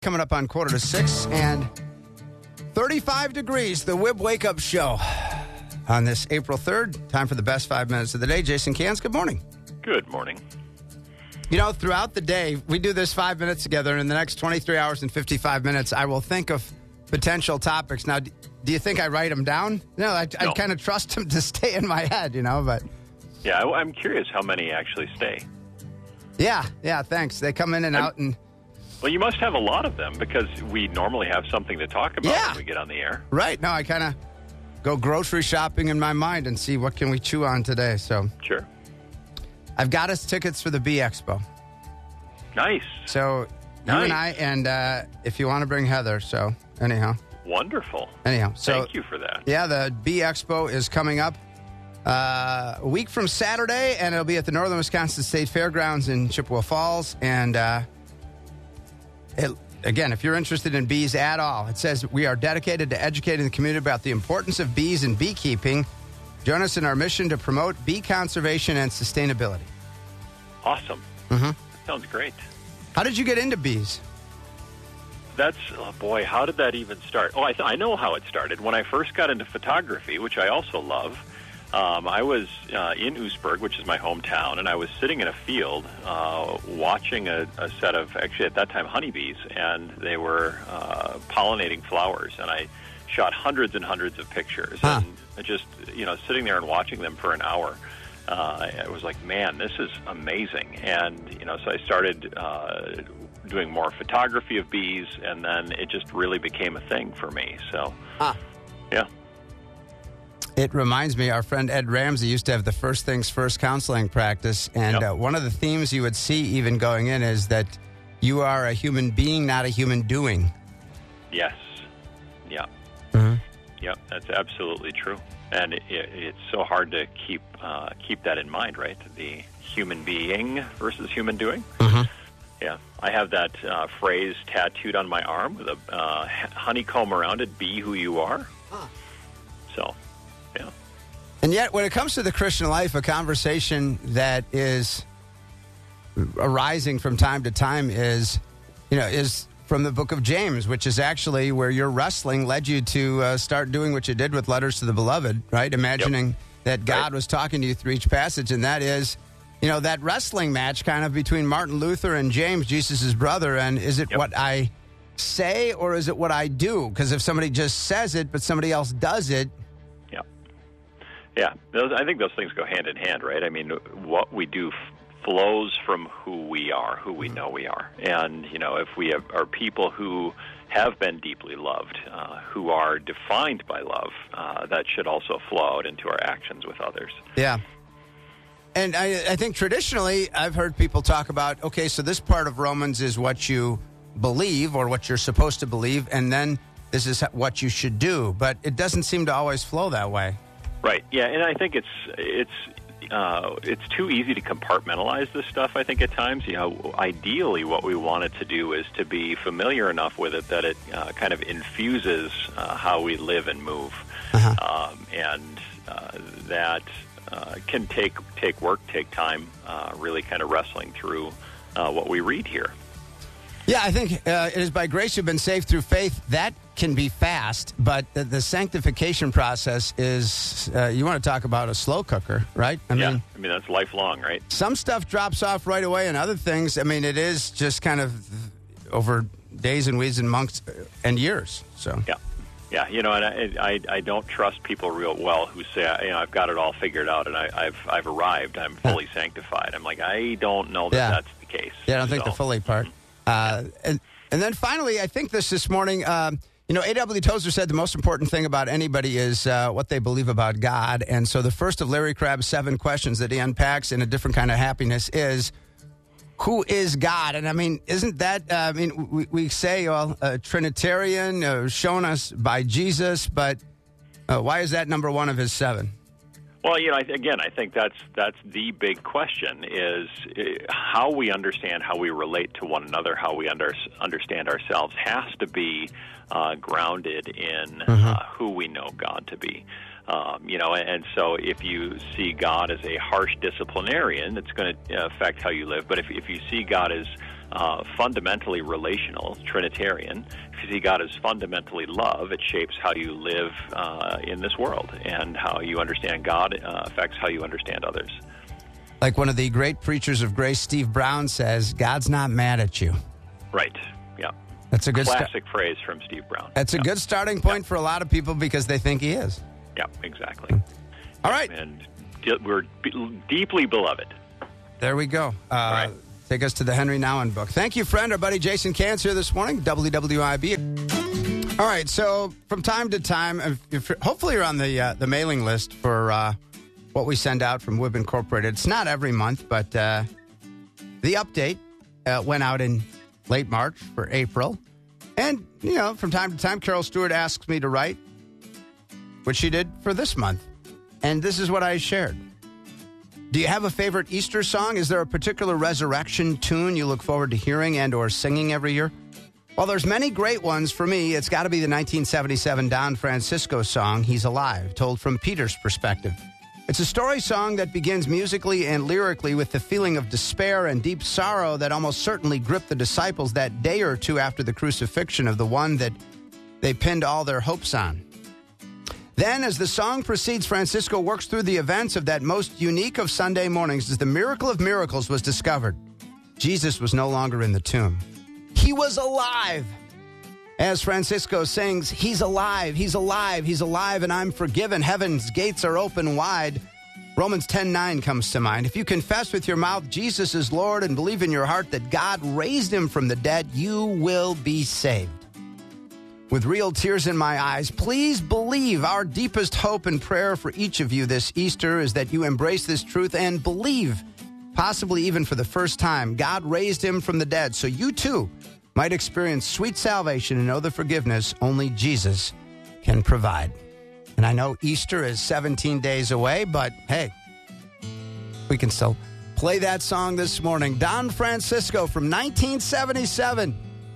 Coming up on 5:45 and 35 degrees, the WIB Wake Up Show on this April 3rd. Time for the best 5 minutes of the day. Jason Cans, good morning. Good morning. You know, throughout the day, we do this 5 minutes together, and in the next 23 hours and 55 minutes, I will think of potential topics. Now, do you think I write them down? No, I kind of trust them to stay in my head, but... Yeah, I'm curious how many actually stay. Yeah, thanks. They come in and out and... Well, you must have a lot of them because we normally have something to talk about when we get on the air. Right. No, I kind of go grocery shopping in my mind and see what can we chew on today. So Sure. I've got us tickets for the Bee Expo. Nice. So you and I, and if you want to bring Heather. So anyhow. Wonderful. So thank you for that. Yeah, the Bee Expo is coming up a week from Saturday, and it'll be at the Northern Wisconsin State Fairgrounds in Chippewa Falls. And again, if you're interested in bees at all, it says we are dedicated to educating the community about the importance of bees and beekeeping. Join us in our mission to promote bee conservation and sustainability. Awesome. Mm-hmm. Sounds great. How did you get into bees? How did that even start? Oh, I know how it started. When I first got into photography, which I also love, I was in Oostburg, which is my hometown, and I was sitting in a field watching a set of, actually at that time, honeybees, and they were pollinating flowers, and I shot hundreds and hundreds of pictures, and just, sitting there and watching them for an hour, I was like, man, this is amazing, and, so I started doing more photography of bees, and then it just really became a thing for me, so, yeah. It reminds me, our friend Ed Ramsey used to have the First Things First counseling practice, and one of the themes you would see even going in is that you are a human being, not a human doing. Yes. Yeah. Mm-hmm. Yep, that's absolutely true. And it's so hard to keep that in mind, right? The human being versus human doing. Mm-hmm. Yeah. I have that phrase tattooed on my arm with a honeycomb around it, be who you are. So... yeah. And yet, when it comes to the Christian life, a conversation that is arising from time to time is from the book of James, which is actually where your wrestling led you to start doing what you did with Letters to the Beloved, right? Imagining that God was talking to you through each passage, and that is, that wrestling match kind of between Martin Luther and James, Jesus' brother, and is it what I say or is it what I do? Because if somebody just says it, but somebody else does it, yeah, I think those things go hand in hand, right? I mean, what we do flows from who we are, who we know we are. And, if we are people who have been deeply loved, who are defined by love, that should also flow out into our actions with others. Yeah. And I think traditionally I've heard people talk about, okay, so this part of Romans is what you believe or what you're supposed to believe, and then this is what you should do. But it doesn't seem to always flow that way. Right. Yeah, and I think it's too easy to compartmentalize this stuff. I think at times, ideally, what we want it to do is to be familiar enough with it that it kind of infuses how we live and move, and that can take work, take time, really kind of wrestling through what we read here. Yeah, I think it is by grace you've been saved through faith. That can be fast, but the sanctification process is, you want to talk about a slow cooker, right? I mean, that's lifelong, right? Some stuff drops off right away, and other things, it is just kind of over days and weeks and months and years. So Yeah, and I don't trust people real well who say, I've got it all figured out and I've arrived, I'm fully sanctified. I'm like, I don't know that that's the case. Yeah, I don't think the fully part. And then finally, I think this morning, A.W. Tozer said the most important thing about anybody is what they believe about God. And so the first of Larry Crabb's 7 questions that he unpacks in A Different Kind of Happiness is, who is God? And isn't that, we say, Trinitarian, shown us by Jesus, but why is that number 1 of his 7? Well, I think that's the big question is how we understand how we relate to one another, how we understand ourselves has to be grounded in who we know God to be. And so if you see God as a harsh disciplinarian, it's going to affect how you live. But if you see God as fundamentally relational, Trinitarian. If you see God as fundamentally love, it shapes how you live in this world, and how you understand God affects how you understand others. Like one of the great preachers of grace, Steve Brown, says, God's not mad at you. Right, yeah. That's a good classic phrase from Steve Brown. That's a good starting point for a lot of people because they think he is. Yeah, exactly. All right. And we're deeply beloved. There we go. All right. Take us to the Henry Nouwen book. Thank you, friend. Our buddy Jason Kantz here this morning, WWIB. All right, so from time to time, hopefully you're on the mailing list for what we send out from WIB Incorporated. It's not every month, but the update went out in late March for April. And, you know, from time to time, Carol Stewart asks me to write, which she did for this month. And this is what I shared. Do you have a favorite Easter song? Is there a particular resurrection tune you look forward to hearing and or singing every year? Well, there's many great ones. For me, it's got to be the 1977 Don Francisco song, He's Alive, told from Peter's perspective. It's a story song that begins musically and lyrically with the feeling of despair and deep sorrow that almost certainly gripped the disciples that day or two after the crucifixion of the one that they pinned all their hopes on. Then, as the song proceeds, Francisco works through the events of that most unique of Sunday mornings as the miracle of miracles was discovered. Jesus was no longer in the tomb. He was alive. As Francisco sings, He's alive, He's alive, He's alive, and I'm forgiven. Heaven's gates are open wide. Romans 10:9 comes to mind. If you confess with your mouth Jesus is Lord and believe in your heart that God raised him from the dead, you will be saved. With real tears in my eyes, please believe our deepest hope and prayer for each of you this Easter is that you embrace this truth and believe, possibly even for the first time, God raised him from the dead so you too might experience sweet salvation and know the forgiveness only Jesus can provide. And I know Easter is 17 days away, but hey, we can still play that song this morning. Don Francisco from 1977.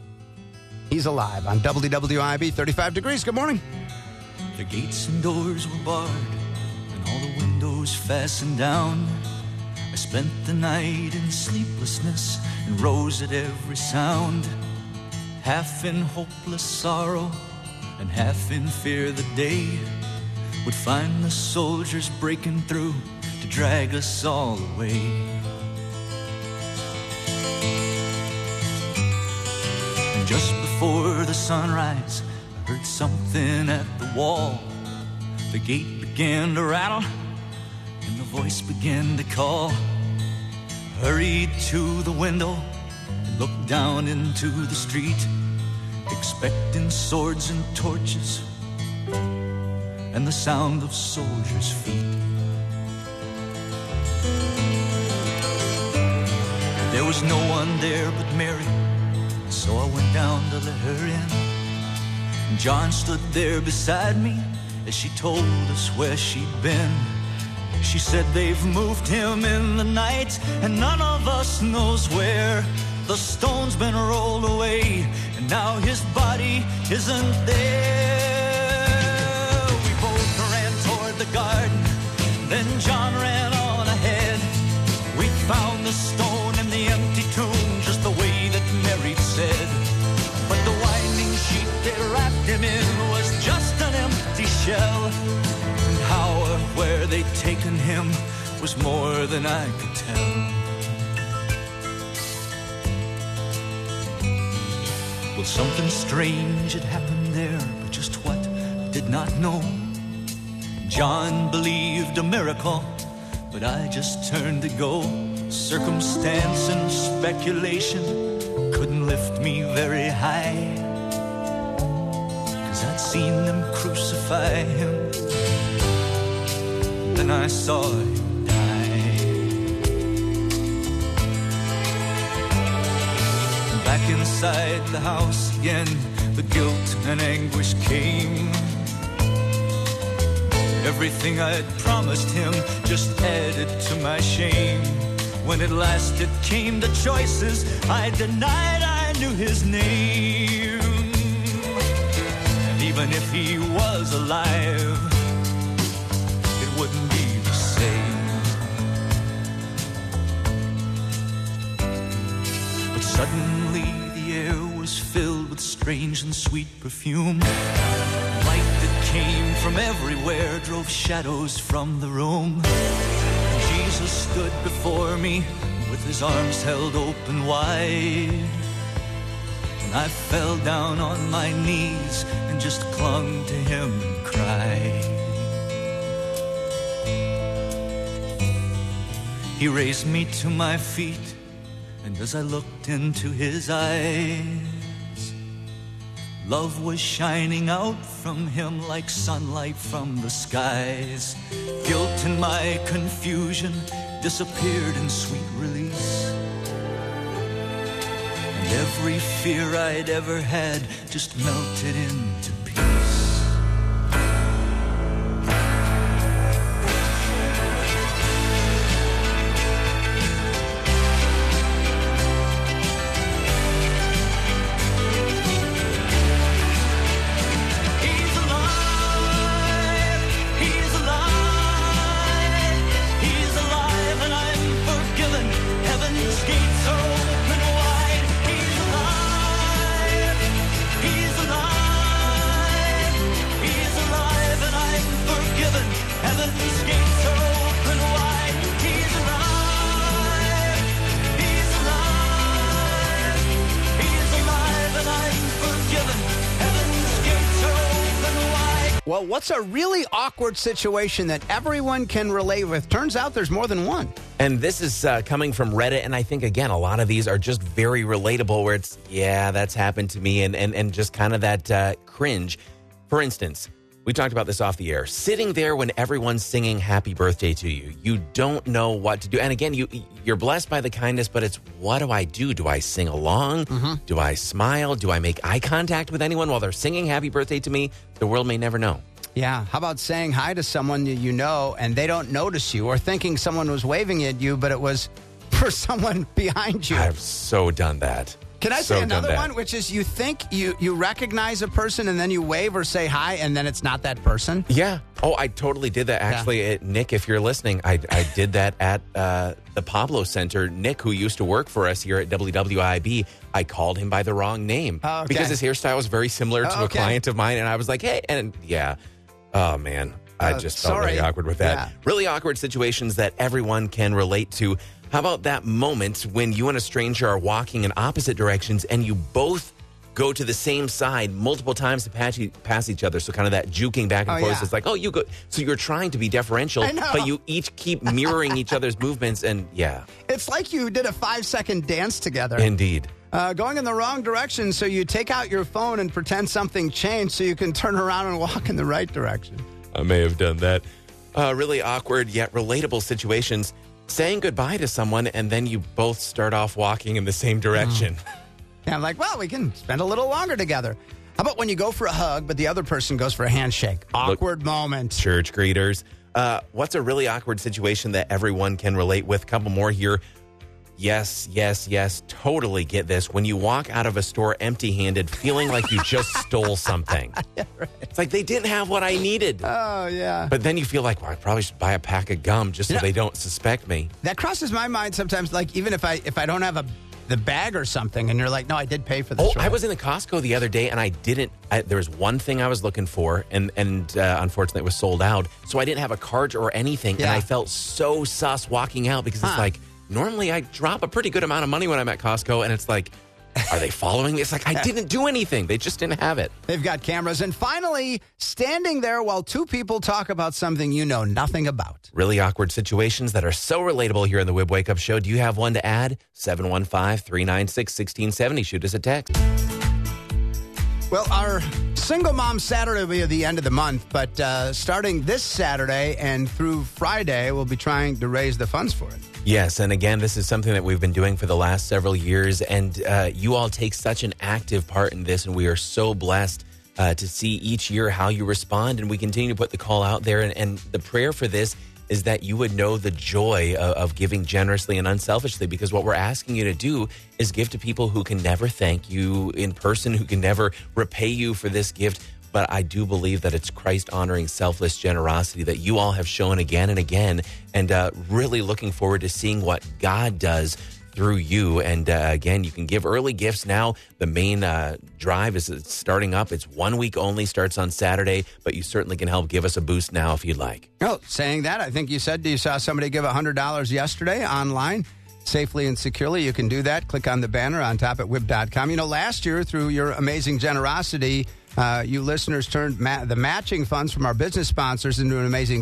He's alive on WWIB 35 Degrees. Good morning. The gates and doors were barred and all the windows fastened down. I spent the night in sleeplessness and rose at every sound, half in hopeless sorrow and half in fear the day would find the soldiers breaking through to drag us all away. And just before the sunrise, I heard something at the wall. The gate began to rattle and the voice began to call. I hurried to the window and looked down into the street, expecting swords and torches and the sound of soldiers' feet. There was no one there but Mary, so I went down to let her in. And John stood there beside me as she told us where she'd been. She said they've moved him in the night and none of us knows where. The stone's been rolled away and now his body isn't there. We both ran toward the garden, then John ran on ahead. We found the stone in the empty tomb just the way that Mary said. But the winding sheet they wrapped him in was just an empty shell. And how or where they'd taken him was more than I could tell. Well, something strange had happened there, but just what, I did not know. John believed a miracle, but I just turned to go. Circumstance and speculation couldn't lift me very high, 'cause I'd seen them crucify him, then I saw him die. Back inside the house again, the guilt and anguish came. Everything I'd promised him just added to my shame. When at last it came to choices, I denied I knew his name. And even if he was alive, it wouldn't be the same. But suddenly strange and sweet perfume. Light that came from everywhere drove shadows from the room. Jesus stood before me with his arms held open wide. And I fell down on my knees and just clung to him and cried. He raised me to my feet, and as I looked into his eyes, love was shining out from him like sunlight from the skies. Guilt and my confusion disappeared in sweet release. And every fear I'd ever had just melted into peace. Well, what's a really awkward situation that everyone can relate with? Turns out there's more than one. And this is coming from Reddit, and I think, again, a lot of these are just very relatable where it's, yeah, that's happened to me, and just kind of that cringe. For instance, we talked about this off the air. Sitting there when everyone's singing happy birthday to you. You don't know what to do. And again, you're blessed by the kindness, but it's, what do I do? Do I sing along? Mm-hmm. Do I smile? Do I make eye contact with anyone while they're singing happy birthday to me? The world may never know. Yeah. How about saying hi to someone you know and they don't notice you, or thinking someone was waving at you, but it was for someone behind you? I've so done that. Can I say another one, which is you think you recognize a person and then you wave or say hi and then it's not that person? Yeah. Oh, I totally did that. Actually, Nick, if you're listening, I did that at the Pablo Center. Nick, who used to work for us here at WWIB, I called him by the wrong name because his hairstyle was very similar to a client of mine. And I was like, hey, and yeah. Oh, man. I just felt really awkward with that. Yeah. Really awkward situations that everyone can relate to. How about that moment when you and a stranger are walking in opposite directions and you both go to the same side multiple times to pass each other? So kind of that juking back and forth. Yeah. It's like, oh, you go. So you're trying to be deferential, but you each keep mirroring each other's movements. And yeah. It's like you did a 5-second dance together. Indeed. Going in the wrong direction, so you take out your phone and pretend something changed so you can turn around and walk in the right direction. I may have done that. Really awkward yet relatable situations. Saying goodbye to someone and then you both start off walking in the same direction. Yeah, I'm like, well, we can spend a little longer together. How about when you go for a hug, but the other person goes for a handshake? Awkward moment. Church greeters. What's a really awkward situation that everyone can relate with? A couple more here. Yes. Totally get this. When you walk out of a store empty-handed, feeling like you just stole something. Yeah, right. It's like they didn't have what I needed. Oh, yeah. But then you feel like, well, I probably should buy a pack of gum just so they don't suspect me. That crosses my mind sometimes, like even if I don't have the bag or something, and you're like, no, I did pay for this. I was in the Costco the other day, and I didn't. There was one thing I was looking for, and unfortunately it was sold out. So I didn't have a cart or anything, and I felt so sus walking out because it's like, normally I drop a pretty good amount of money when I'm at Costco, and it's like, are they following me? It's like, I didn't do anything. They just didn't have it. They've got cameras. And finally, standing there while two people talk about something you know nothing about. Really awkward situations that are so relatable here on the WIB Wake Up Show. Do you have one to add? 715-396-1670. Shoot us a text. Well, our Single Mom Saturday will be at the end of the month, but starting this Saturday and through Friday, we'll be trying to raise the funds for it. Yes, and again, this is something that we've been doing for the last several years, and you all take such an active part in this, and we are so blessed to see each year how you respond, and we continue to put the call out there, and the prayer for this is that you would know the joy of giving generously and unselfishly, because what we're asking you to do is give to people who can never thank you in person, who can never repay you for this gift. But I do believe that it's Christ-honoring, selfless generosity that you all have shown again and again, and really looking forward to seeing what God does through you. And again, you can give early gifts now. The main drive is starting up. It's 1 week only, starts on Saturday, but you certainly can help give us a boost now if you'd like. Oh, saying that, I think you said you saw somebody give $100 yesterday online. Safely and securely, you can do that. Click on the banner on top at WIB.com. You know, last year, through your amazing generosity, you listeners turned the matching funds from our business sponsors into an amazing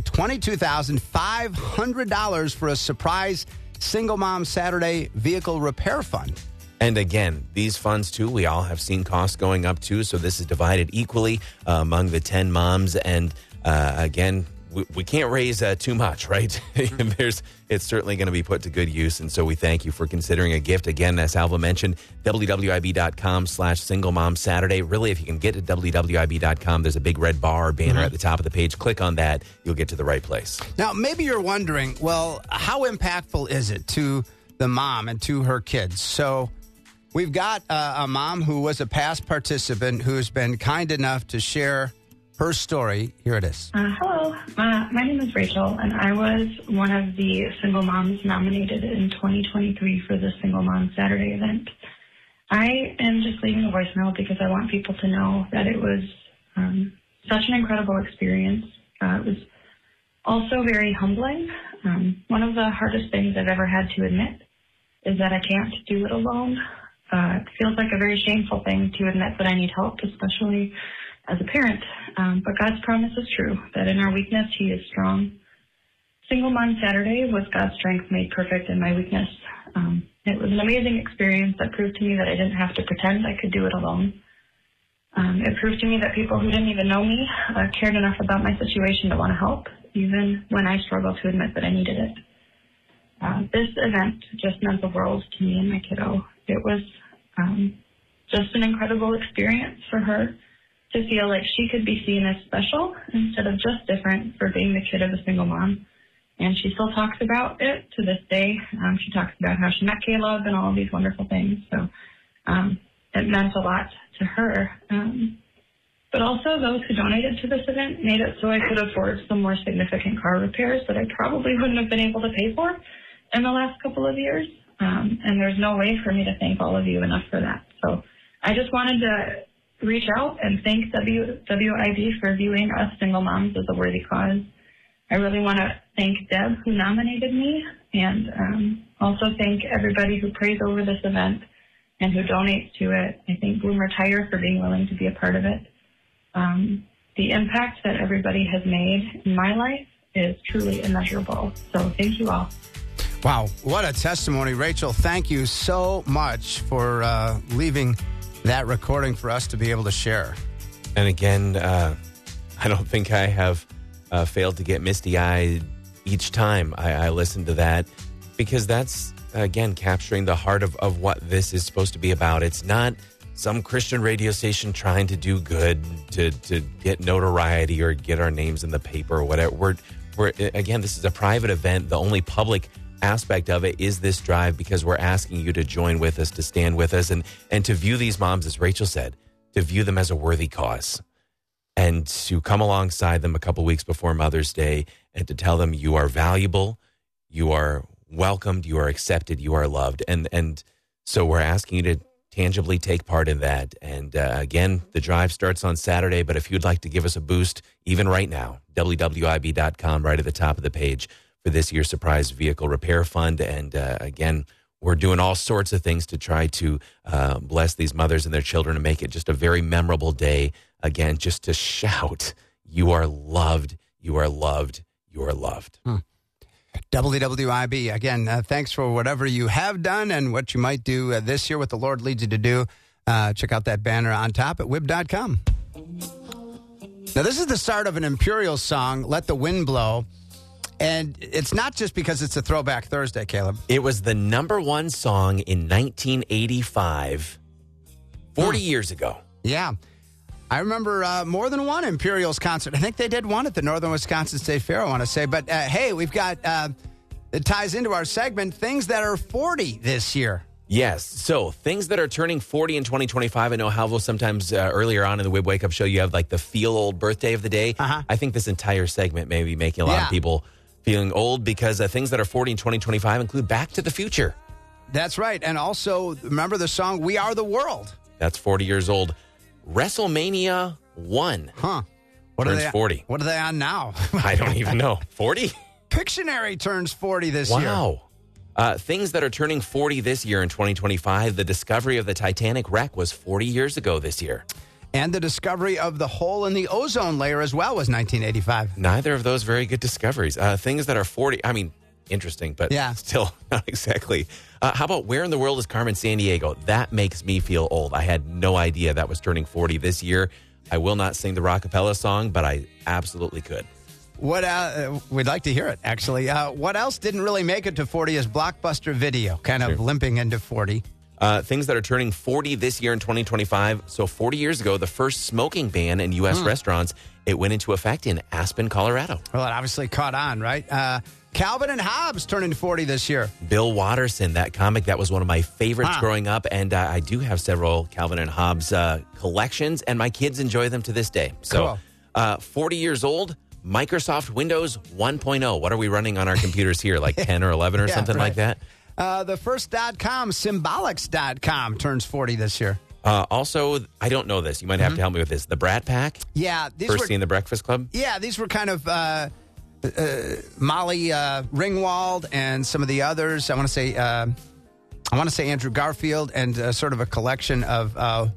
$22,500 for a surprise Single Mom Saturday vehicle repair fund. And again, these funds, too, we all have seen costs going up, too. So this is divided equally among the 10 moms. And again, we can't raise too much, right? It's certainly going to be put to good use. And so we thank you for considering a gift. Again, as Alva mentioned, WWIB.com/Single Mom Saturday. Really, if you can get to WWIB.com, there's a big red bar or banner at the top of the page. Click on that. You'll get to the right place. Now, maybe you're wondering, well, how impactful is it to the mom and to her kids? So we've got a mom who was a past participant who's been kind enough to share her story. Here it is. Hello. My name is Rachel, and I was one of the single moms nominated in 2023 for the Single Mom Saturday event. I am just leaving a voicemail because I want people to know that it was such an incredible experience. It was also very humbling. One of the hardest things I've ever had to admit is that I can't do it alone. It feels like a very shameful thing to admit that I need help, especially as a parent, but God's promise is true, that in our weakness, He is strong. Single Mom Saturday was God's strength made perfect in my weakness. It was an amazing experience that proved to me that I didn't have to pretend I could do it alone. It proved to me that people who didn't even know me cared enough about my situation to want to help, even when I struggled to admit that I needed it. This event just meant the world to me and my kiddo. It was just an incredible experience for her to feel like she could be seen as special instead of just different for being the kid of a single mom. And she still talks about it to this day. She talks about how she met Caleb and all of these wonderful things. So it meant a lot to her. But also those who donated to this event made it so I could afford some more significant car repairs that I probably wouldn't have been able to pay for in the last couple of years. And there's no way for me to thank all of you enough for that. So I just wanted to reach out and thank WIB for viewing us single moms as a worthy cause. I really want to thank Deb, who nominated me, and also thank everybody who prays over this event and who donates to it. I thank Bloomer Tire for being willing to be a part of it. The impact that everybody has made in my life is truly immeasurable. So thank you all. Wow, what a testimony, Rachel. Thank you so much for leaving that recording for us to be able to share. And again, I don't think I have failed to get misty-eyed each time I listen to that, because that's, again, capturing the heart of what this is supposed to be about. It's not some Christian radio station trying to do good to get notoriety or get our names in the paper or whatever. We're again, this is a private event. The only public aspect of it is this drive, because we're asking you to join with us, to stand with us, and to view these moms, as Rachel said, to view them as a worthy cause, and to come alongside them a couple weeks before Mother's Day and to tell them you are valuable, you are welcomed, you are accepted, you are loved. And so we're asking you to tangibly take part in that. And again, the drive starts on Saturday, but if you'd like to give us a boost, even right now, WWIB.com, right at the top of the page, for this year's surprise vehicle repair fund. And again, we're doing all sorts of things to try to bless these mothers and their children and make it just a very memorable day. Again, just to shout, you are loved, you are loved, you are loved. WWIB, again, thanks for whatever you have done and what you might do this year, what the Lord leads you to do. Check out that banner on top at WIB.com. Now, this is the start of an Imperial song, Let the Wind Blow. And it's not just because it's a Throwback Thursday, Caleb. It was the number one song in 1985, 40 years ago. Yeah. I remember more than one Imperials concert. I think they did one at the Northern Wisconsin State Fair, I want to say. But, hey, we've got, it ties into our segment, things that are 40 this year. Yes. So things that are turning 40 in 2025. I know, Halvo, sometimes earlier on in the WIB Wake Up Show, you have like the feel old birthday of the day. I think this entire segment may be making a lot of people feeling old, because things that are 40 in 2025 include Back to the Future. That's right. And also, remember the song We Are the World? That's 40 years old. WrestleMania 1. Huh. Turns 40. What are they on now? I don't even know. 40? Pictionary turns 40 this year. Wow. Things that are turning 40 this year in 2025. The discovery of the Titanic wreck was 40 years ago this year. And the discovery of the hole in the ozone layer as well was 1985. Neither of those very good discoveries. Things that are 40, I mean, interesting, but still not exactly. How about where in the world is Carmen Sandiego? That makes me feel old. I had no idea that was turning 40 this year. I will not sing the Rockapella song, but I absolutely could. What we'd like to hear it, actually. What else didn't really make it to 40 is Blockbuster Video, kind of limping into 40. Things that are turning 40 this year in 2025. So 40 years ago, the first smoking ban in U.S. restaurants, it went into effect in Aspen, Colorado. Well, it obviously caught on, right? Calvin and Hobbes turning 40 this year. Bill Watterson, that comic, that was one of my favorites growing up. And I do have several Calvin and Hobbes collections, and my kids enjoy them to this day. So 40 years old, Microsoft Windows 1.0. What are we running on our computers here? Like 10 or 11 or something like that? The first .com, Symbolics.com, turns 40 this year. Also, I don't know this. You might have to help me with this. The Brat Pack? Yeah. First seen The Breakfast Club? Yeah, these were kind of Molly Ringwald and some of the others. I want to say Andrew Garfield and sort of a collection of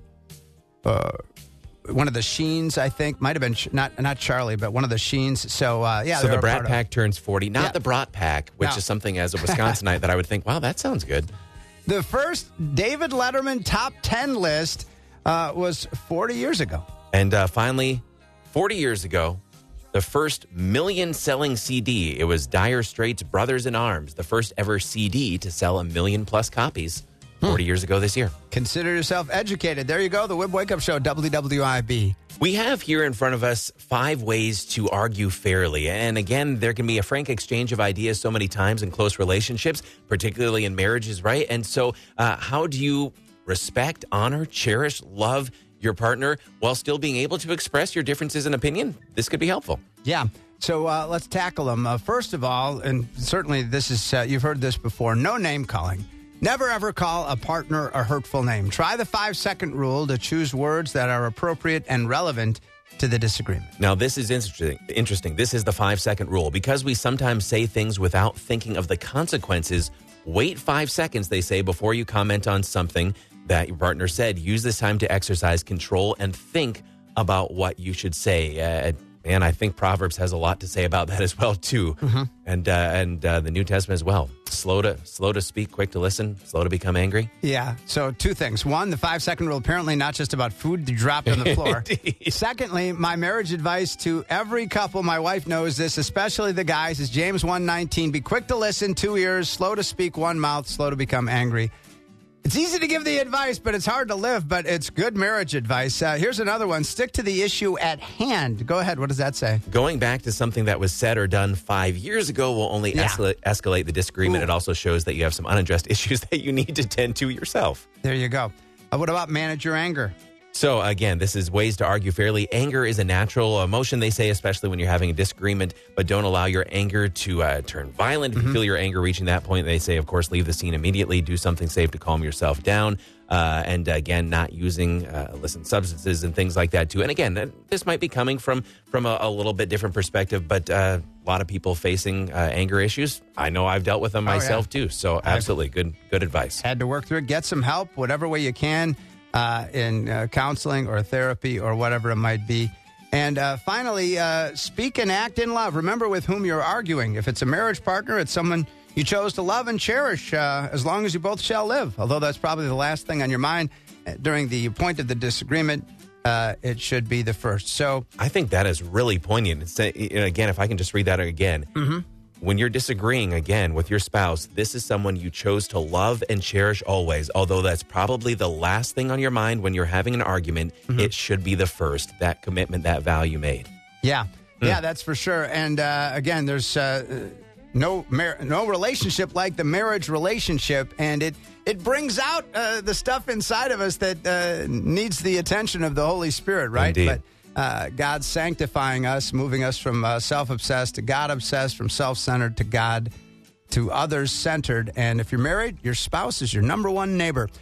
one of the Sheens, I think. Might have been not Charlie, but one of the Sheens. So, So the Brat Pack turns 40. Not the Brat Pack, which is something as a Wisconsinite that I would think, wow, that sounds good. The first David Letterman top 10 list was 40 years ago. And finally, 40 years ago, the first million-selling CD. It was Dire Straits' Brothers in Arms, the first ever CD to sell 1 million-plus copies 40 years ago this year. Consider yourself educated. There you go, the Wib Wake Up Show, WWIB. We have here in front of us 5 ways to argue fairly. And again, there can be a frank exchange of ideas so many times in close relationships, particularly in marriages, right? And so how do you respect, honor, cherish, love your partner while still being able to express your differences in opinion? This could be helpful. Yeah. So let's tackle them. First of all, and certainly this is, you've heard this before, no name calling. Never, ever call a partner a hurtful name. Try the 5-second rule to choose words that are appropriate and relevant to the disagreement. Now, this is interesting. This is the 5-second rule. Because we sometimes say things without thinking of the consequences, wait 5 seconds, they say, before you comment on something that your partner said. Use this time to exercise control and think about what you should say. And I think Proverbs has a lot to say about that as well, too. And the New Testament as well. Slow to speak, quick to listen, slow to become angry. Yeah. So 2 things. 1, the 5-second rule, apparently not just about food dropped on the floor. Secondly, my marriage advice to every couple, my wife knows this, especially the guys, is James 1:19. Be quick to listen, 2 ears, slow to speak, 1 mouth, slow to become angry. It's easy to give the advice, but it's hard to live, but it's good marriage advice. Here's another one. Stick to the issue at hand. Go ahead. What does that say? Going back to something that was said or done 5 years ago will only escalate the disagreement. It also shows that you have some unaddressed issues that you need to tend to yourself. There you go. What about manage your anger? So, again, this is ways to argue fairly. Anger is a natural emotion, they say, especially when you're having a disagreement, but don't allow your anger to turn violent. If you feel your anger reaching that point, they say, of course, leave the scene immediately. Do something safe to calm yourself down. And, again, not using illicit substances and things like that, too. And, again, this might be coming from a little bit different perspective, but a lot of people facing anger issues. I know I've dealt with them myself, too. So, absolutely, good advice. Had to work through it. Get some help, whatever way you can. In counseling or therapy or whatever it might be. And finally, speak and act in love. Remember with whom you're arguing. If it's a marriage partner, it's someone you chose to love and cherish as long as you both shall live. Although that's probably the last thing on your mind during the point of the disagreement, it should be the first. So I think that is really poignant. Again, if I can just read that again. When you're disagreeing, again, with your spouse, this is someone you chose to love and cherish always. Although that's probably the last thing on your mind when you're having an argument, it should be the first, that commitment, that vow you made. Yeah, that's for sure. And again, there's no relationship like the marriage relationship. And it brings out the stuff inside of us that needs the attention of the Holy Spirit, right? Indeed. But God's sanctifying us, moving us from self-obsessed to God-obsessed, from self-centered to God to others centered. And if you're married, your spouse is your number one neighbor.